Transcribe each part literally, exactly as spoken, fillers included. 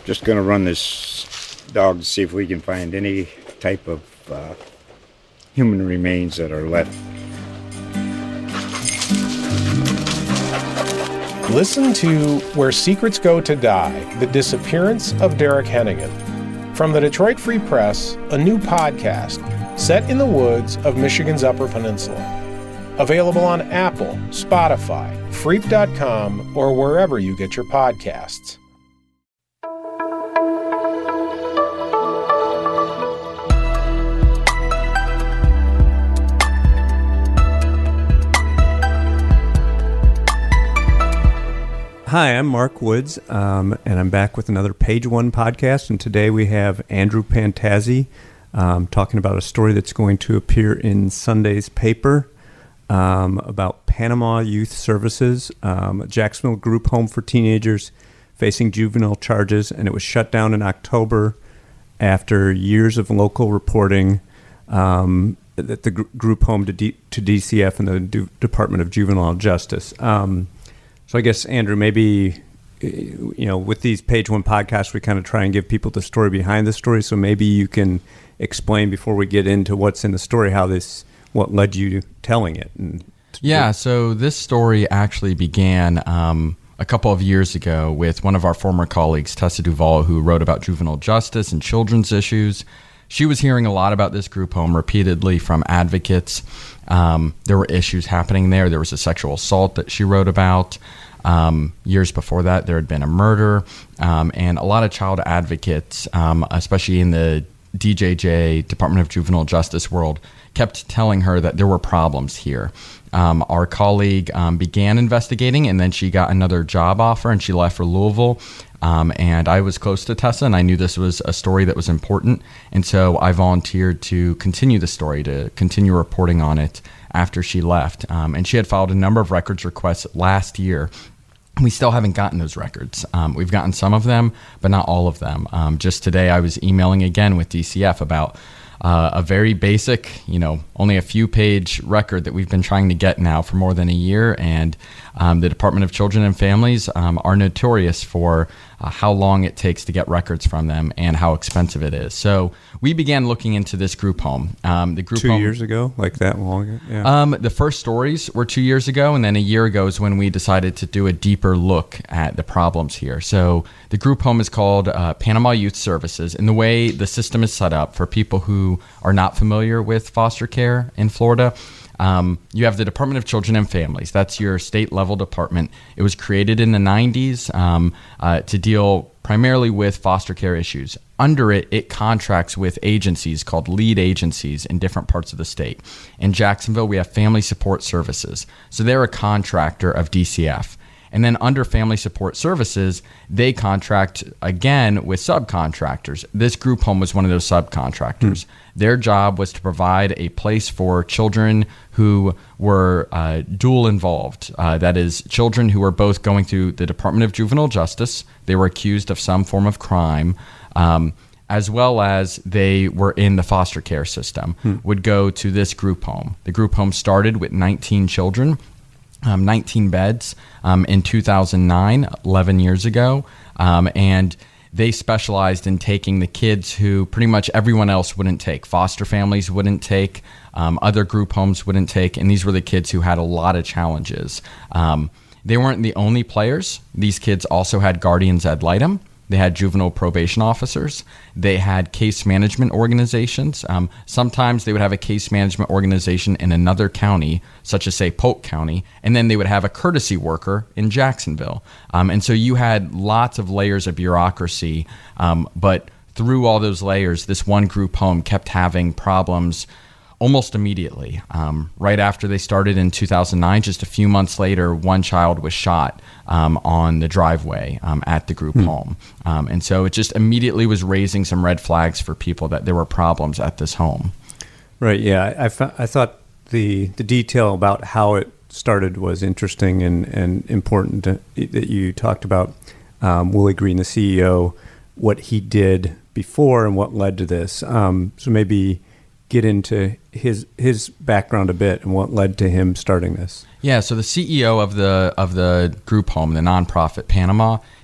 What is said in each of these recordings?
just going to run this dog to see if we can find any type of uh, human remains that are left. Listen to Where Secrets Go to Die, The Disappearance of Derek Hennigan. From the Detroit Free Press, a new podcast set in the woods of Michigan's Upper Peninsula. Available on Apple, Spotify, Freep dot com, or wherever you get your podcasts. Hi, I'm Mark Woods, um, and I'm back with another Page One podcast, and today we have Andrew Pantazzi um, talking about a story that's going to appear in Sunday's paper um, about Panama Youth Services, um, a Jacksonville group home for teenagers facing juvenile charges, and it was shut down in October after years of local reporting um, that the gr- group home to, D- to D C F and the D- Department of Juvenile Justice. Um, So I guess, Andrew, maybe, you know, with these Page One podcasts, we kind of try and give people the story behind the story. So maybe you can explain before we get into what's in the story, how this, what led you to telling it. And yeah, so this story actually began um, a couple of years ago with one of our former colleagues, Tessa Duvall, who wrote about juvenile justice and children's issues. She was hearing a lot about this group home repeatedly from advocates. Um, there were issues happening there. There was a sexual assault that she wrote about. Um, years before that, there had been a murder. Um, and a lot of child advocates, um, especially in the D J J, Department of Juvenile Justice world, kept telling her that there were problems here. Um, our colleague um, began investigating, and then she got another job offer, and she left for Louisville. Um, and I was close to Tessa, and I knew this was a story that was important. And so I volunteered to continue the story, to continue reporting on it after she left. Um, and she had filed a number of records requests last year. We still haven't gotten those records. Um, we've gotten some of them, but not all of them. Um, just today, I was emailing again with D C F about uh, a very basic, you know, only a few page record that we've been trying to get now for more than a year. And um, the Department of Children and Families um, are notorious for uh, how long it takes to get records from them and how expensive it is. So we began looking into this group home. Um, the group two home, years ago, like that long ago? Yeah. Um, the first stories were two years ago, and then a year ago is when we decided to do a deeper look at the problems here. So the group home is called uh, Panama Youth Services, and the way the system is set up for people who are not familiar with foster care in Florida, Um, you have the Department of Children and Families. That's your state-level department. It was created in the nineties um, uh, to deal primarily with foster care issues. Under it, it contracts with agencies called lead agencies in different parts of the state. In Jacksonville, we have Family Support Services. So they're a contractor of D C F. And then under Family Support Services, they contract, again, with subcontractors. This group home was one of those subcontractors. Mm. Their job was to provide a place for children who were uh, dual involved. Uh, that is, children who were both going through the Department of Juvenile Justice. They were accused of some form of crime, um, as well as they were in the foster care system, hmm. would go to this group home. The group home started with nineteen children. Um, nineteen beds um, in two thousand nine, eleven years ago, um, and they specialized in taking the kids who pretty much everyone else wouldn't take. Foster families wouldn't take, um, other group homes wouldn't take, and these were the kids who had a lot of challenges. Um, they weren't the only players. These kids also had guardians ad litem. They had juvenile probation officers. They had case management organizations. Um, sometimes they would have a case management organization in another county, such as, say, Polk County, and then they would have a courtesy worker in Jacksonville. Um, and so you had lots of layers of bureaucracy, um, but through all those layers, this one group home kept having problems almost immediately. Um, right after they started in two thousand nine, just a few months later, one child was shot um, on the driveway um, at the group hmm. home. Um, and so it just immediately was raising some red flags for people that there were problems at this home. Right, yeah. I, I, I thought the the detail about how it started was interesting and, and important to, that you talked about um, Willie Green, the C E O, what he did before and what led to this. Um, so maybe get into his his background a bit and what led to him starting this. Yeah, so the C E O of the of the group home, the nonprofit Panama,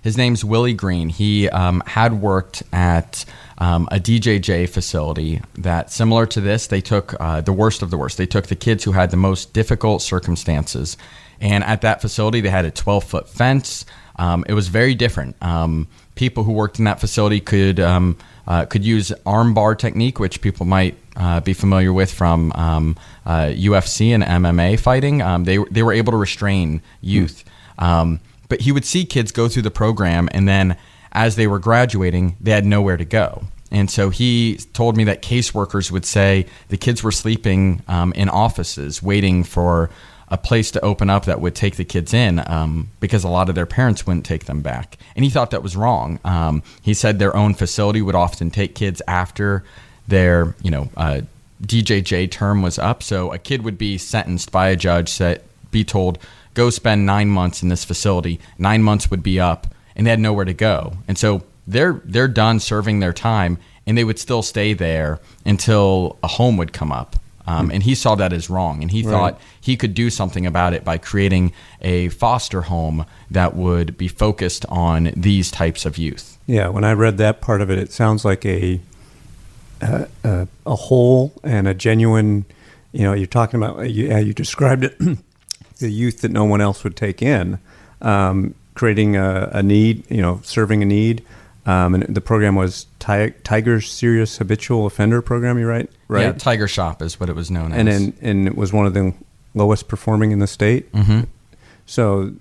His name's Willie Green. He um, had worked at um, a D J J facility that, similar to this, they took uh, the worst of the worst. They took the kids who had the most difficult circumstances. And at that facility, they had a twelve-foot fence. Um, it was very different. Um, people who worked in that facility could um, uh, could use arm bar technique, which people might uh, be familiar with from um, uh, U F C and M M A fighting. Um, they they were able to restrain youth. Mm. Um, but he would see kids go through the program, and then as they were graduating, they had nowhere to go. And so he told me that caseworkers would say the kids were sleeping um, in offices waiting for a place to open up that would take the kids in um, because a lot of their parents wouldn't take them back. And he thought that was wrong. Um, he said their own facility would often take kids after their, you know, uh, D J J term was up. So a kid would be sentenced by a judge, that be told, go spend nine months in this facility. Nine months would be up, and they had nowhere to go. And so they're they're done serving their time, and they would still stay there until a home would come up. Um, and he saw that as wrong, and he Right. thought he could do something about it by creating a foster home that would be focused on these types of youth. Yeah, when I read that part of it, it sounds like a a, a, a whole and a genuine. You know, you're talking about you, how you described it, the youth that no one else would take in, um, creating a, a need. You know, serving a need. Um, and the program was Ti- Tiger Serious Habitual Offender Program. You right? Right. Yeah, Tiger Shop is what it was known as. And then, and it was one of the lowest performing in the state. Mm-hmm. So,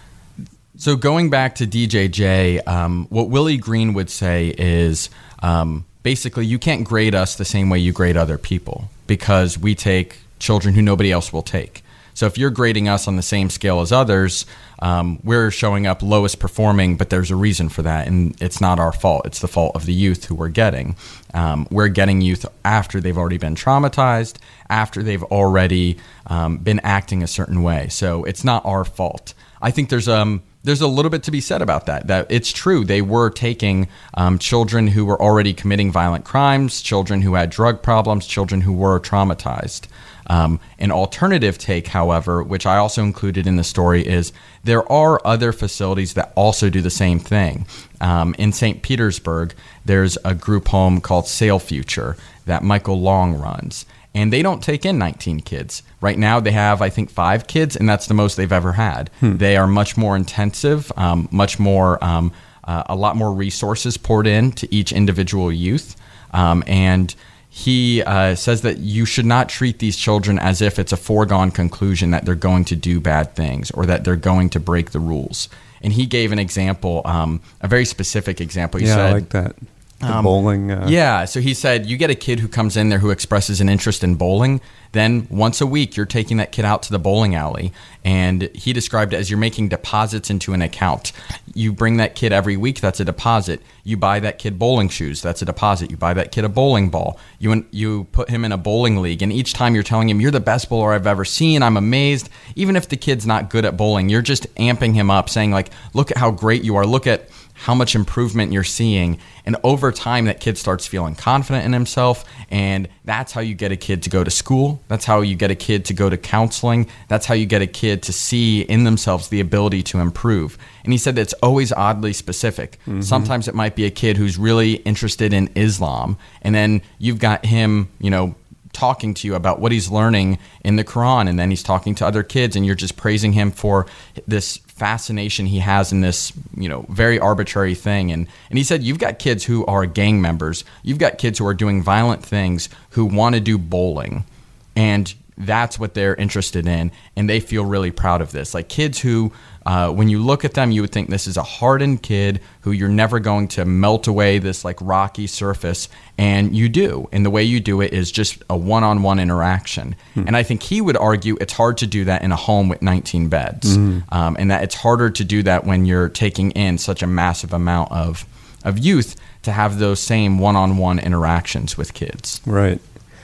So going back to D J J, um, what Willie Green would say is um, basically you can't grade us the same way you grade other people, because we take children who nobody else will take. So if you're grading us on the same scale as others, um, we're showing up lowest performing, but there's a reason for that, and it's not our fault. It's the fault of the youth who we're getting. Um, we're getting youth after they've already been traumatized, after they've already um, been acting a certain way. So it's not our fault. I think there's um there's a little bit to be said about that. That it's true, they were taking um, children who were already committing violent crimes, children who had drug problems, children who were traumatized. Um, an alternative take, however, which I also included in the story, is there are other facilities that also do the same thing. Um, in Saint Petersburg, there's a group home called Sail Future that Michael Long runs, and they don't take in nineteen kids. Right now, they have, I think, five kids, and that's the most they've ever had. Hmm. They are much more intensive, um, much more, um, uh, a lot more resources poured in to each individual youth, um, and he uh, says that you should not treat these children as if it's a foregone conclusion that they're going to do bad things or that they're going to break the rules. And he gave an example, um, a very specific example. He yeah, said, I like that. The um, bowling. Uh, yeah, so he said, you get a kid who comes in there who expresses an interest in bowling, then once a week you're taking that kid out to the bowling alley, and he described it as you're making deposits into an account. You bring that kid every week, that's a deposit. You buy that kid bowling shoes, that's a deposit. You buy that kid a bowling ball. You you put him in a bowling league, and each time you're telling him, you're the best bowler I've ever seen, I'm amazed. Even if the kid's not good at bowling, you're just amping him up, saying like, look at how great you are, look at how much improvement you're seeing. And over time, that kid starts feeling confident in himself. And that's how you get a kid to go to school. That's how you get a kid to go to counseling. That's how you get a kid to see in themselves the ability to improve. And he said that it's always oddly specific. Mm-hmm. Sometimes it might be a kid who's really interested in Islam. And then you've got him, you know, talking to you about what he's learning in the Quran, and then he's talking to other kids, and you're just praising him for this fascination he has in this, you know, very arbitrary thing. And and he said, you've got kids who are gang members, you've got kids who are doing violent things who want to do bowling, and that's what they're interested in, and they feel really proud of this. Like kids who, uh, when you look at them, you would think this is a hardened kid who you're never going to melt away this like rocky surface, and you do. And the way you do it is just a one-on-one interaction. Hmm. And I think he would argue it's hard to do that in a home with nineteen beds, mm. um, and that it's harder to do that when you're taking in such a massive amount of of youth to have those same one-on-one interactions with kids. Right.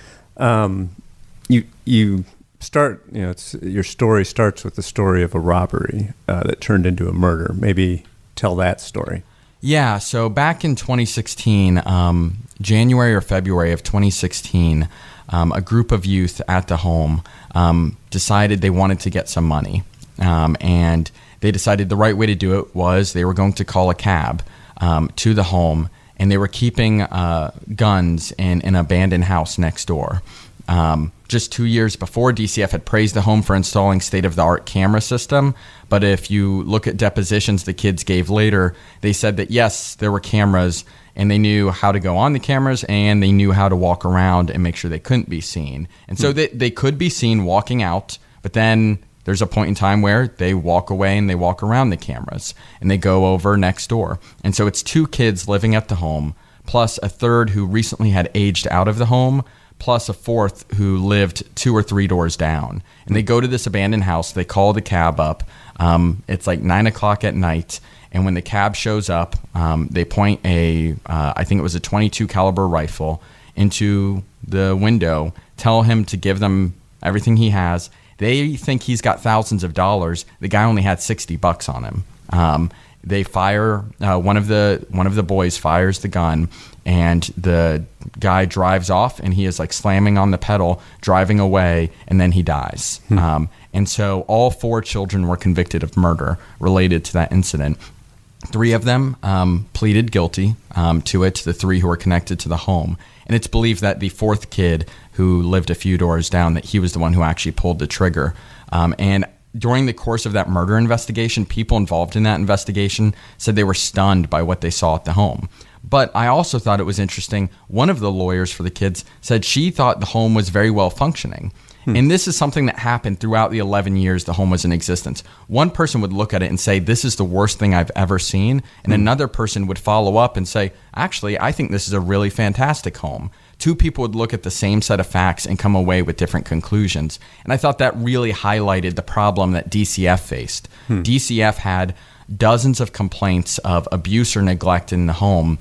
Um, You you start, you know, it's, your story starts with the story of a robbery uh, that turned into a murder. Maybe tell that story. Yeah, so back in twenty sixteen, um, January or February of twenty sixteen, um, a group of youth at the home um, decided they wanted to get some money. Um, and they decided the right way to do it was they were going to call a cab um, to the home, and they were keeping uh, guns in, in an abandoned house next door. Um, just two years before, D C F had praised the home for installing state-of-the-art camera system. But if you look at depositions the kids gave later, they said that, yes, there were cameras, and they knew how to go on the cameras, and they knew how to walk around and make sure they couldn't be seen. And so hmm. they, they could be seen walking out, but then there's a point in time where they walk away and they walk around the cameras, and they go over next door. And so it's two kids living at the home, plus a third who recently had aged out of the home, plus a fourth who lived two or three doors down. And they go to this abandoned house. They call the cab up. Um, it's like nine o'clock at night. And when the cab shows up, um, they point a, uh, I think it was a twenty-two caliber rifle into the window, tell him to give them everything he has. They think he's got thousands of dollars. The guy only had sixty bucks on him. Um, they fire, uh, one of the one of the boys fires the gun, and the guy drives off, and he is like slamming on the pedal, driving away, and then he dies. Hmm. Um, and so all four children were convicted of murder related to that incident. Three of them um, pleaded guilty um, to it, the three who were connected to the home. And it's believed that the fourth kid who lived a few doors down, that he was the one who actually pulled the trigger. Um, and during the course of that murder investigation, people involved in that investigation said they were stunned by what they saw at the home. But I also thought it was interesting. One of the lawyers for the kids said she thought the home was very well functioning. Hmm. And this is something that happened throughout the eleven years the home was in existence. One person would look at it and say, this is the worst thing I've ever seen. And hmm. another person would follow up and say, actually, I think this is a really fantastic home. Two people would look at the same set of facts and come away with different conclusions. And I thought that really highlighted the problem that D C F faced. Hmm. D C F had dozens of complaints of abuse or neglect in the home.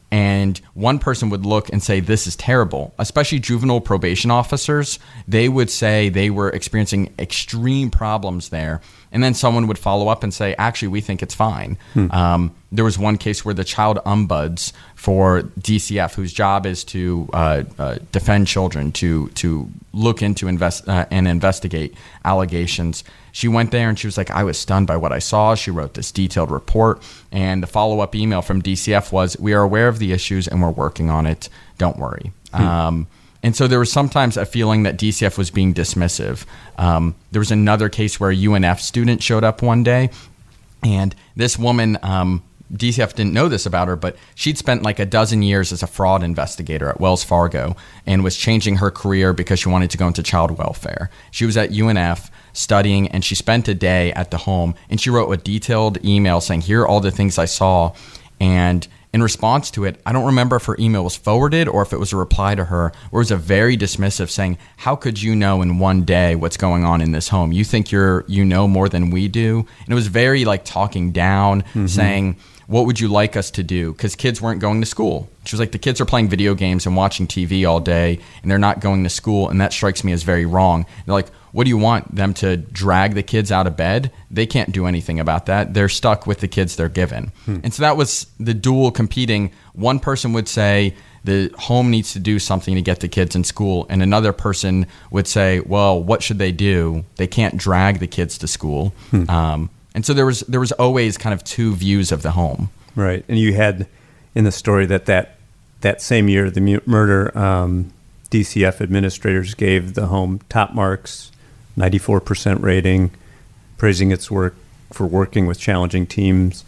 And one person would look and say, this is terrible, especially juvenile probation officers. They would say they were experiencing extreme problems there. And then someone would follow up and say, actually, we think it's fine. Hmm. Um, there was one case where the child ombuds for D C F, whose job is to uh, uh, defend children, to to look into invest uh, and investigate allegations. She went there and she was like, I was stunned by what I saw. She wrote this detailed report. And the follow-up email from D C F was, we are aware of the issues and we're working on it. Don't worry. Hmm. Um, and so there was sometimes a feeling that D C F was being dismissive. Um, there was another case where a U N F student showed up one day, and this woman, um, D C F didn't know this about her, but she'd spent like a dozen years as a fraud investigator at Wells Fargo and was changing her career because she wanted to go into child welfare. She was at U N F studying, and she spent a day at the home, and she wrote a detailed email saying, here are all the things I saw. And in response to it, I don't remember if her email was forwarded or if it was a reply to her, where it was a very dismissive saying, how could you know in one day what's going on in this home? You think you're you know more than we do? And it was very like talking down, mm-hmm. saying, what would you like us to do? Because kids weren't going to school. She was like, the kids are playing video games and watching T V all day, and they're not going to school, and that strikes me as very wrong. They're like, what do you want, them to drag the kids out of bed? They can't do anything about that. They're stuck with the kids they're given. Hmm. And so that was the dual competing. One person would say the home needs to do something to get the kids in school, and another person would say, well, what should they do? They can't drag the kids to school. Hmm. Um, and so there was there was always kind of two views of the home. Right. And you had in the story that that, that same year, the mu- murder, um, D C F administrators gave the home top marks, ninety-four percent rating, praising its work for working with challenging teams,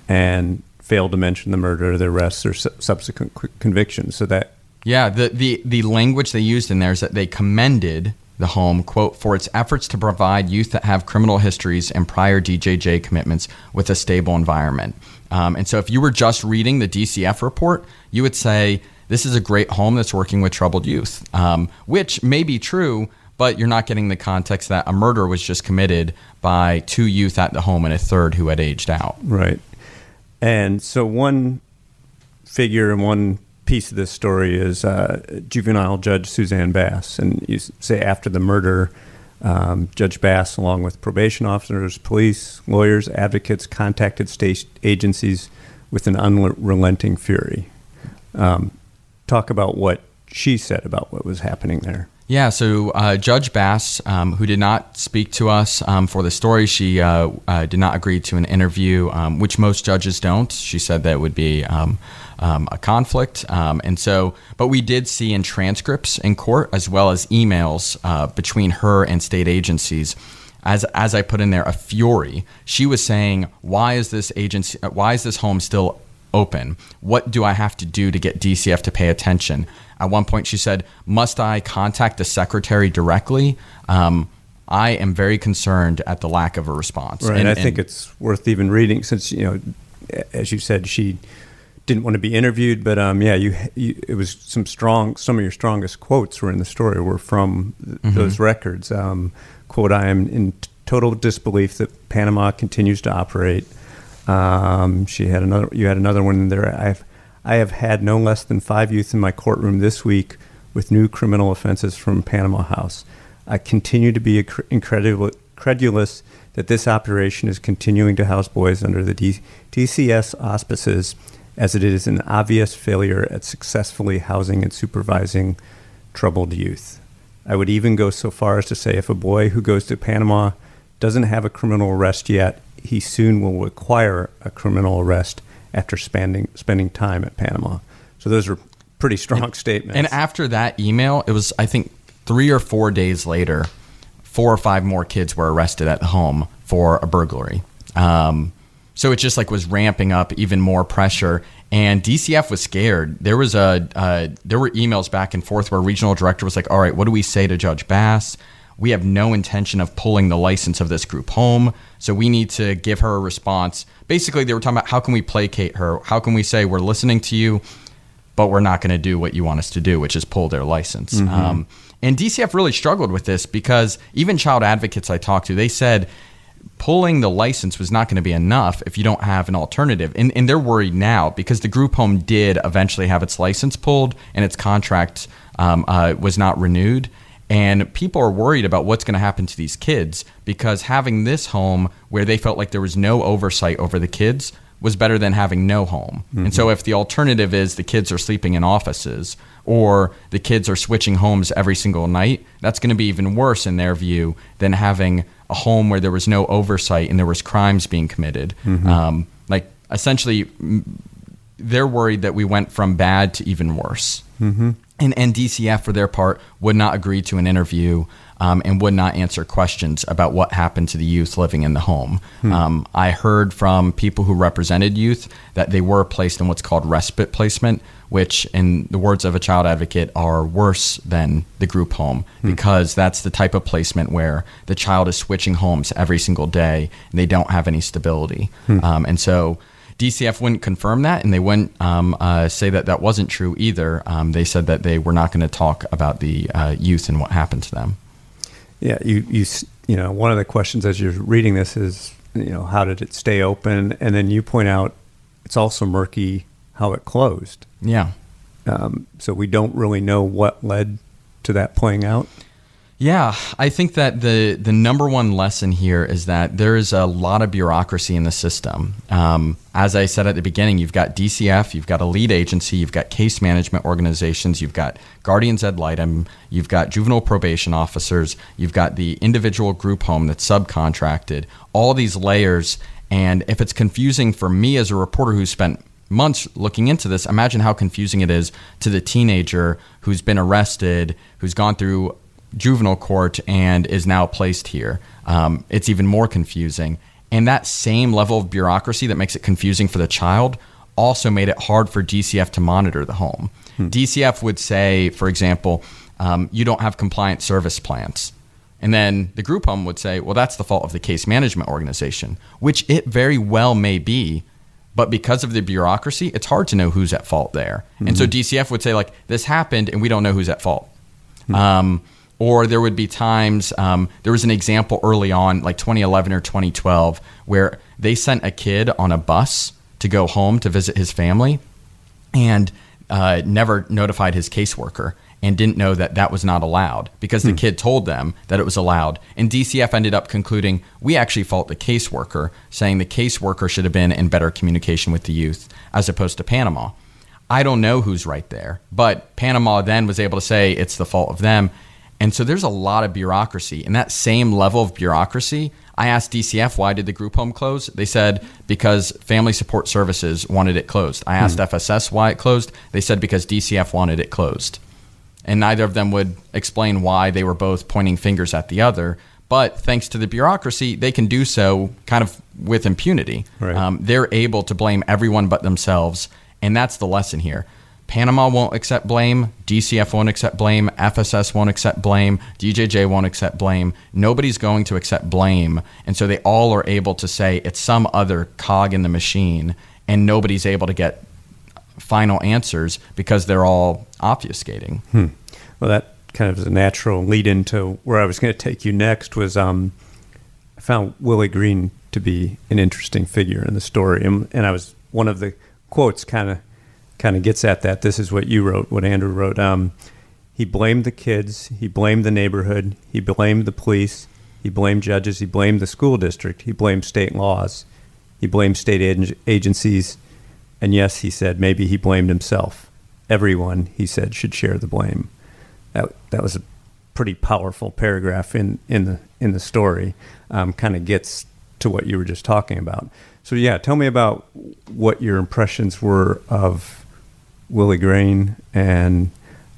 and failed to mention the murder, the arrests, or su- subsequent qu- convictions. So that yeah, the, the the language they used in there is that they commended the home, quote, for its efforts to provide youth that have criminal histories and prior D J J commitments with a stable environment. Um, and so if you were just reading the D C F report, you would say, this is a great home that's working with troubled youth, um, which may be true, but you're not getting the context that a murder was just committed by two youth at the home and a third who had aged out. Right. And so one figure and one piece of this story is uh, juvenile judge Suzanne Bass. And you say after the murder, um, Judge Bass, along with probation officers, police, lawyers, advocates, contacted state agencies with an unrelenting fury. Um, talk about what she said about what was happening there. Yeah, so uh, Judge Bass, um, who did not speak to us um, for the story, she uh, uh, did not agree to an interview, um, which most judges don't. She said that it would be um, um, a conflict. Um, and so, but we did see in transcripts in court, as well as emails uh, between her and state agencies, as as I put in there, a fury. She was saying, why is this agency, why is this home still open? What do I have to do to get D C F to pay attention? At one point she said, must I contact the secretary directly? Um, I am very concerned at the lack of a response. Right, and I think and, it's worth even reading since, you know, as you said, she didn't want to be interviewed, but um, yeah, you, you it was some strong, some of your strongest quotes were in the story were from th- mm-hmm. those records. Um, quote, I am in t- total disbelief that Panama continues to operate. Um, she had another, you had another one in there. I've, I have had no less than five youth in my courtroom this week with new criminal offenses from Panama House. I continue to be incredible, credulous that this operation is continuing to house boys under the D- DCS auspices, as it is an obvious failure at successfully housing and supervising troubled youth. I would even go so far as to say if a boy who goes to Panama doesn't have a criminal arrest yet, he soon will require a criminal arrest after spending spending time at Panama. So those are pretty strong and, statements. And after that email, it was, I think, three or four days later, four or five more kids were arrested at the home for a burglary. Um, so it just like was ramping up even more pressure. And D C F was scared. There was a uh, there were emails back and forth where regional director was like, all right, what do we say to Judge Bass? We have no intention of pulling the license of this group home, so we need to give her a response. Basically, they were talking about how can we placate her? How can we say we're listening to you, but we're not going to do what you want us to do, which is pull their license. Mm-hmm. Um, and D C F really struggled with this because even child advocates I talked to, they said pulling the license was not going to be enough if you don't have an alternative. And, and they're worried now because the group home did eventually have its license pulled and its contract um, uh, was not renewed. And people are worried about what's going to happen to these kids because having this home where they felt like there was no oversight over the kids was better than having no home. Mm-hmm. And so if the alternative is the kids are sleeping in offices or the kids are switching homes every single night, that's going to be even worse in their view than having a home where there was no oversight and there was crimes being committed. Mm-hmm. Um, like essentially, they're worried that we went from bad to even worse. Mm-hmm. And, and D C F, for their part, would not agree to an interview um, and would not answer questions about what happened to the youth living in the home. Hmm. Um, I heard from people who represented youth that they were placed in what's called respite placement, which, in the words of a child advocate, are worse than the group home hmm. because that's the type of placement where the child is switching homes every single day and they don't have any stability. Hmm. Um, and so D C F wouldn't confirm that, and they wouldn't um, uh, say that that wasn't true either. Um, they said that they were not going to talk about the uh, youth and what happened to them. Yeah, you you you know, one of the questions as you're reading this is, you know, how did it stay open? And then you point out it's also murky how it closed. Yeah. Um, so we don't really know what led to that playing out. Yeah, I think that the the number one lesson here is that there is a lot of bureaucracy in the system. Um, as I said at the beginning, you've got D C F, you've got a lead agency, you've got case management organizations, you've got guardians ad litem, you've got juvenile probation officers, you've got the individual group home that's subcontracted, all these layers. And if it's confusing for me as a reporter who spent months looking into this, imagine how confusing it is to the teenager who's been arrested, who's gone through juvenile court and is now placed here. Um, it's even more confusing. And that same level of bureaucracy that makes it confusing for the child also made it hard for D C F to monitor the home. Hmm. D C F would say, for example, um, you don't have compliant service plans. And then the group home would say, well, that's the fault of the case management organization, which it very well may be. But because of the bureaucracy, it's hard to know who's at fault there. Mm-hmm. And so D C F would say, like, this happened and we don't know who's at fault. Hmm. Um, Or there would be times, um, there was an example early on, like twenty eleven or twenty twelve, where they sent a kid on a bus to go home to visit his family and uh, never notified his caseworker and didn't know that that was not allowed because the hmm. kid told them that it was allowed. And D C F ended up concluding, we actually fault the caseworker, saying the caseworker should have been in better communication with the youth as opposed to Panama. I don't know who's right there, but Panama then was able to say it's the fault of them. And so there's a lot of bureaucracy. And that same level of bureaucracy, I asked D C F, why did the group home close? They said, because Family Support Services wanted it closed. I asked mm. F S S why it closed. They said, because D C F wanted it closed. And neither of them would explain why they were both pointing fingers at the other. But thanks to the bureaucracy, they can do so kind of with impunity. Right. Um, they're able to blame everyone but themselves. And that's the lesson here. Panama won't accept blame. D C F won't accept blame. F S S won't accept blame. D J J won't accept blame. Nobody's going to accept blame. And so they all are able to say it's some other cog in the machine, and nobody's able to get final answers because they're all obfuscating. Hmm. Well, that kind of is a natural lead into where I was going to take you next was um, I found Willie Green to be an interesting figure in the story. And, and I was one of the quotes kind of kind of gets at that. This is what you wrote, what Andrew wrote. Um, he blamed the kids. He blamed the neighborhood. He blamed the police. He blamed judges. He blamed the school district. He blamed state laws. He blamed state ag- agencies. And yes, he said, maybe he blamed himself. Everyone, he said, should share the blame. That that was a pretty powerful paragraph in, in the in the story. Um, kind of gets to what you were just talking about. So yeah, tell me about what your impressions were of Willie Green, and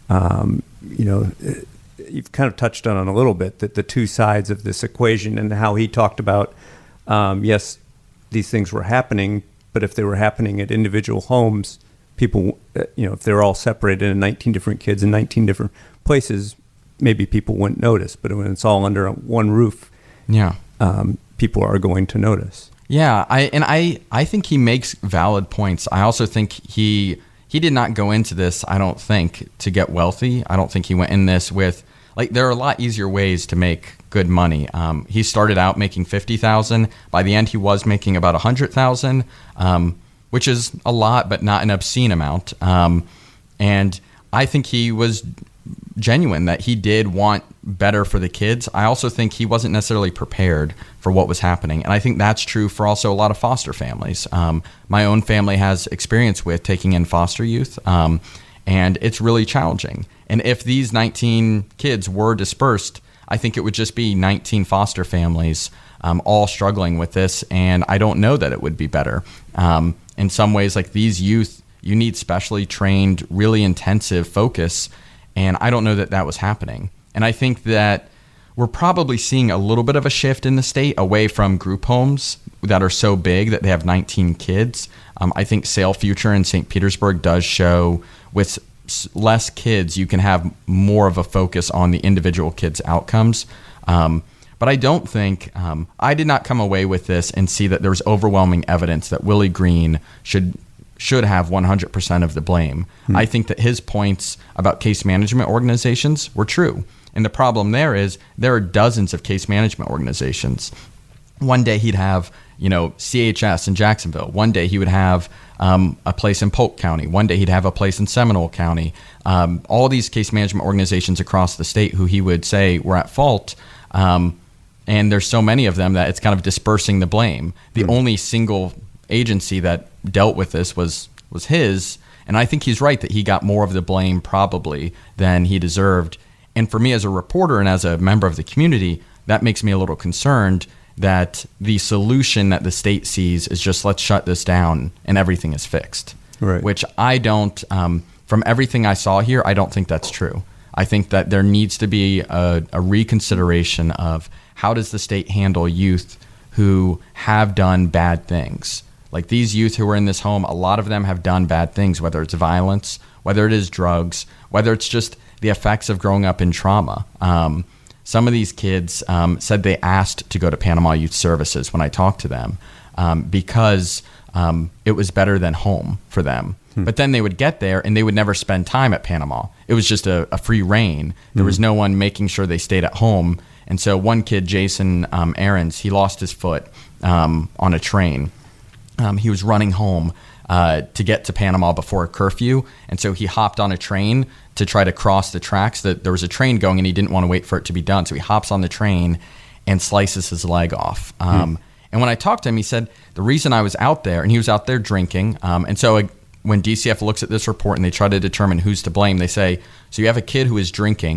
um, you know, you've kind of touched on it a little bit, that the two sides of this equation, and how he talked about, um, yes, these things were happening, but if they were happening at individual homes, people, you know, if they're all separated in nineteen different kids in nineteen different places, maybe people wouldn't notice. But when it's all under one roof, yeah, um, people are going to notice. Yeah, I and I, I think he makes valid points. I also think he he did not go into this, I don't think, to get wealthy. I don't think he went in this with, like, there are a lot easier ways to make good money. Um, he started out making fifty thousand dollars. By the end, he was making about one hundred thousand dollars, um, which is a lot, but not an obscene amount. Um, and I think he was genuine, that he did want better for the kids. I also think he wasn't necessarily prepared for what was happening. And I think that's true for also a lot of foster families. Um, my own family has experience with taking in foster youth, um, and it's really challenging. And if these nineteen kids were dispersed, I think it would just be nineteen foster families um, all struggling with this, and I don't know that it would be better. Um, in some ways, like these youth, you need specially trained, really intensive focus, and I don't know that that was happening. And I think that we're probably seeing a little bit of a shift in the state away from group homes that are so big that they have nineteen kids. Um, I think Sail Future in Saint Petersburg does show with less kids, you can have more of a focus on the individual kids' outcomes. Um, but I don't think, um, I did not come away with this and see that there was overwhelming evidence that Willie Green should should have one hundred percent of the blame. Hmm. I think that his points about case management organizations were true. And the problem there is there are dozens of case management organizations. One day he'd have, you know, C H S in Jacksonville. One day he would have um, a place in Polk County. One day he'd have a place in Seminole County. Um, all these case management organizations across the state who he would say were at fault. Um, and there's so many of them that it's kind of dispersing the blame. The mm-hmm. only single agency that dealt with this was was his. And I think he's right that he got more of the blame probably than he deserved. And for me as a reporter and as a member of the community, that makes me a little concerned that the solution that the state sees is just let's shut this down and everything is fixed. Right. Which I don't, um, from everything I saw here, I don't think that's true. I think that there needs to be a, a reconsideration of how does the state handle youth who have done bad things. Like these youth who are in this home, a lot of them have done bad things, whether it's violence, whether it is drugs, whether it's just the effects of growing up in trauma. Um, some of these kids um, said they asked to go to Panama Youth Services when I talked to them um, because um, it was better than home for them. Hmm. But then they would get there and they would never spend time at Panama. It was just a, a free reign. There hmm. was no one making sure they stayed at home. And so one kid, Jason um, Aarons, he lost his foot um, on a train. Um, he was running home uh, to get to Panama before a curfew. And so he hopped on a train to try to cross the tracks. That there was a train going and he didn't want to wait for it to be done. So he hops on the train and slices his leg off. Um, hmm. And when I talked to him, he said, the reason I was out there, and he was out there drinking. Um, and so uh, when D C F looks at this report and they try to determine who's to blame, they say, so you have a kid who is drinking,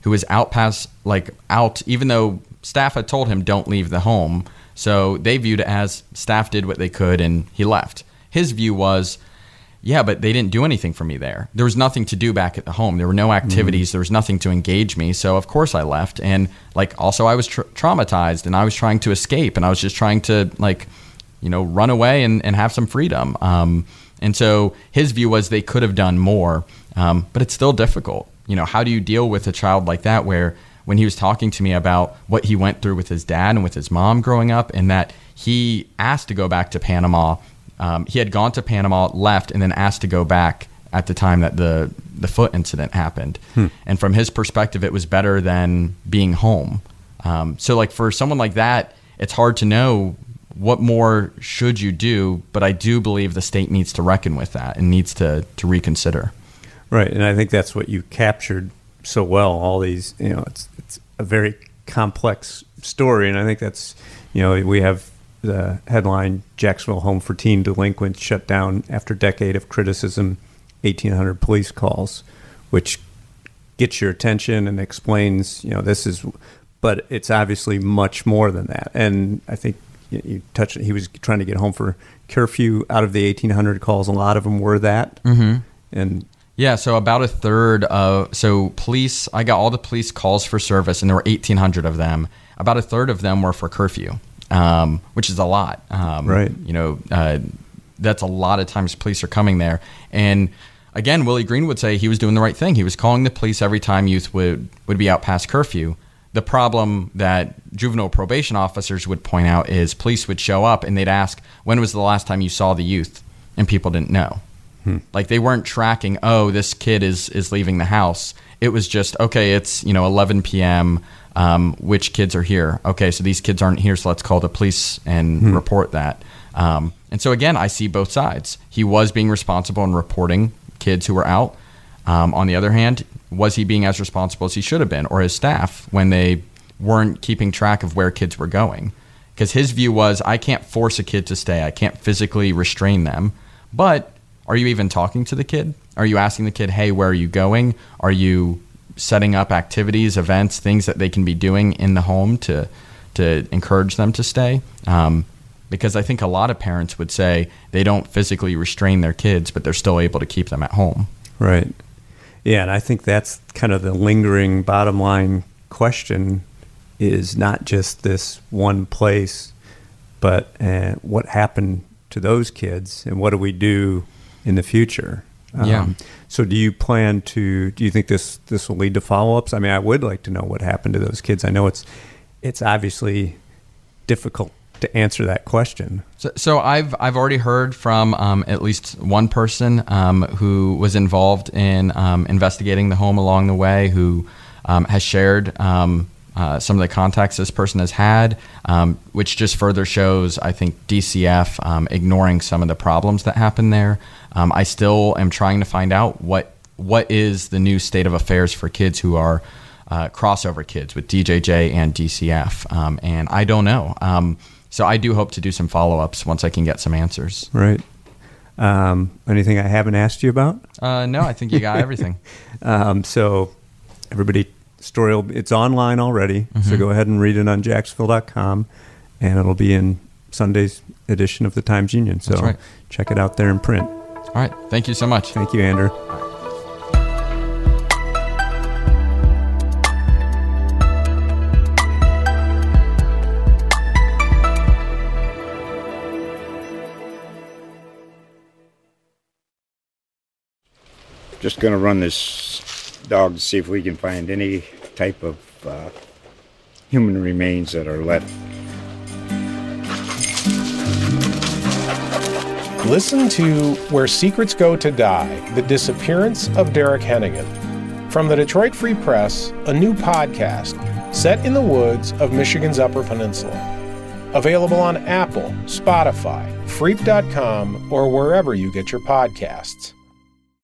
who was out past, like out, even though staff had told him don't leave the home. So they viewed it as staff did what they could and he left. His view was, yeah, but they didn't do anything for me there. There was nothing to do back at the home. There were no activities. Mm. There was nothing to engage me. So of course I left. And like, also I was tra- traumatized and I was trying to escape and I was just trying to like, you know, run away and, and have some freedom. Um, and so his view was they could have done more, um, but it's still difficult. You know, how do you deal with a child like that where when he was talking to me about what he went through with his dad and with his mom growing up and that he asked to go back to Panama. Um, he had gone to Panama, left, and then asked to go back at the time that the, the foot incident happened. Hmm. And from his perspective, it was better than being home. Um, so like for someone like that, it's hard to know what more should you do, but I do believe the state needs to reckon with that and needs to, to reconsider. Right, and I think that's what you captured so well, all these, you know, it's it's a very complex story, and I think that's, you know, we have the headline, Jacksonville Home for Teen Delinquents shut down after decade of criticism, eighteen hundred police calls, which gets your attention and explains, you know, this is, but it's obviously much more than that. And I think you, you touched, he was trying to get home for curfew. Out of the eighteen hundred calls, a lot of them were that. Mm-hmm. And yeah, so about a third of, so police, I got all the police calls for service and there were eighteen hundred of them. About a third of them were for curfew. Um, which is a lot. Um, right. You know, uh, that's a lot of times police are coming there. And again, Willie Green would say he was doing the right thing. He was calling the police every time youth would, would be out past curfew. The problem that juvenile probation officers would point out is police would show up and they'd ask, when was the last time you saw the youth? And people didn't know. Hmm. Like they weren't tracking, oh, this kid is, is leaving the house. It was just, okay, it's, you know, eleven p.m., Um, which kids are here? Okay, so these kids aren't here, so let's call the police and hmm. report that. Um, and so again, I see both sides. He was being responsible in reporting kids who were out. Um, on the other hand, was he being as responsible as he should have been, or his staff, when they weren't keeping track of where kids were going? Because his view was, I can't force a kid to stay. I can't physically restrain them. But are you even talking to the kid? Are you asking the kid, hey, where are you going? Are you setting up activities, events, things that they can be doing in the home to to encourage them to stay? Um, because I think a lot of parents would say they don't physically restrain their kids, but they're still able to keep them at home. Right. Yeah, and I think that's kind of the lingering bottom line question, is not just this one place, but uh, what happened to those kids and what do we do in the future? Yeah. Um, so do you plan to, do you think this, this will lead to follow-ups? I mean, I would like to know what happened to those kids. I know it's, it's obviously difficult to answer that question. So, so I've, I've already heard from um, at least one person um, who was involved in um, investigating the home along the way, who um, has shared um, uh, some of the contacts this person has had, um, which just further shows, I think, D C F um, ignoring some of the problems that happened there. Um, I still am trying to find out what what is the new state of affairs for kids who are uh, crossover kids with D J J and D C F, um, and I don't know. Um, so I do hope to do some follow-ups once I can get some answers. Right. Um, anything I haven't asked you about? Uh, no, I think you got everything. um, so everybody, story will, it's online already, mm-hmm. so go ahead and read it on Jacksonville dot com, and it'll be in Sunday's edition of the Times-Union. So right. Check it out there in print. All right. Thank you so much. Thank you, Andrew. Just going to run this dog to see if we can find any type of uh, human remains that are left. Listen to Where Secrets Go to Die, The Disappearance of Derek Hennigan. From the Detroit Free Press, a new podcast set in the woods of Michigan's Upper Peninsula. Available on Apple, Spotify, Freep dot com, or wherever you get your podcasts.